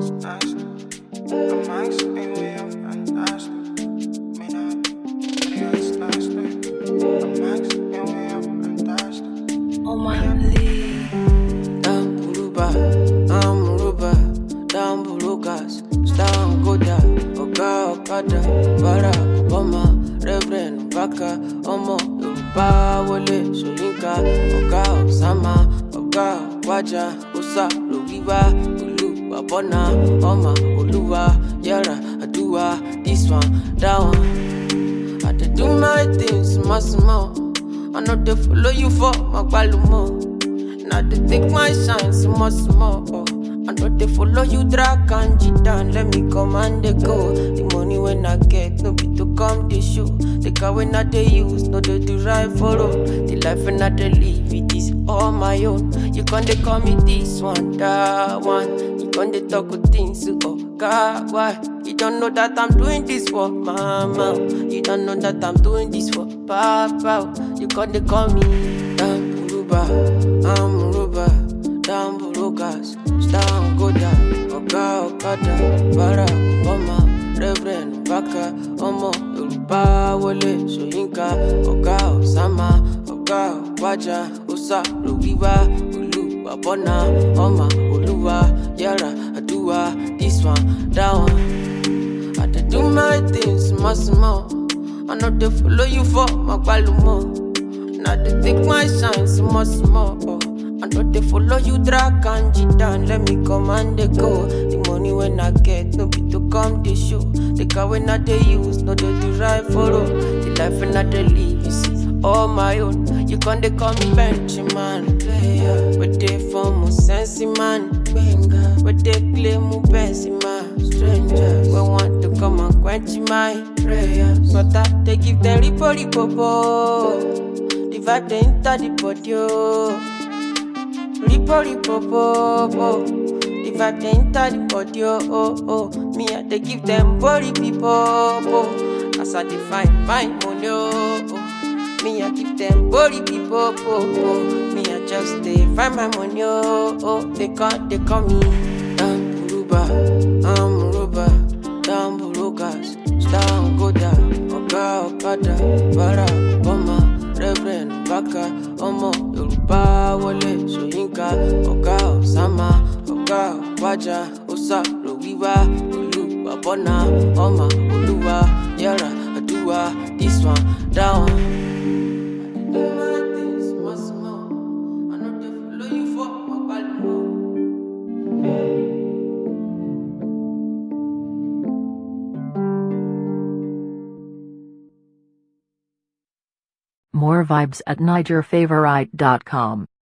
Oh my lead. Down Buruba, Muruba, down Burugas, down Goda, Oga Okada, Barack Obama, Reverend Baka, Omo, Yoruba, Wole, Soyinka, Oga Osama, Oga Waja, Usa, Lugiwa, Ulu, Wabona, Oma, Oluwa, Yara, Adua, this one, that one. I dey do my things, small. I know they follow you for my balumo. Now they take my shine, small. I know they follow you, drag and cheat down. Let me come and they go. The money when I get, no be to come they show. The car when I they use, no they do right for road. The life when I they live, it is all my own. You can't they call me this one, that one. You can't they talk with things, oh God, why? You don't know that I'm doing this for mama. You don't know that I'm doing this for papa. You can't they call me down Buruba, Muruba, down Burugas, down Goda, Oga Okada, Barack Obama, Reverend Baka, Omo, Yoruba, Wole, Soyinka, Oga Osama, Oga Waja, Usa, Lugiwa, Ulu, Wabona, Oma, Oluwa, Yara, Adua, this one, that one. I dey do my things, small. I know they follow you for my balumo. Now they take my shine, small. I know they follow you, drag and cheat down. Let me come and they go. The money when I get, no be to come they show. The car when I they use, no they do right for road. The life when I they live, you see, all my own. You can't they call me Benjamin player. But they form sensi man. But they claim mu best man. Strangers, we want to come and quench my prayers. But that they give them ripo. The vibe they enter the body, oh. Ripo. The vibe they enter the body, oh. Me I they give them body people, as I define my money, oh. Me I give them body people, me I just they find my money, oh. They call me down Buruba, Muruba, down Burugas, down Goda, Oga Okada, Barack Obama, Reverend Baka, Omo, Yoruba, Wole, Soyinka, Oga Osama, Oga Waja, Usa, Lugiwa, Ulu, Wabona, Oma, Oluwa, Yara, Adua, this one, that one. More vibes at NigerFavorite.com.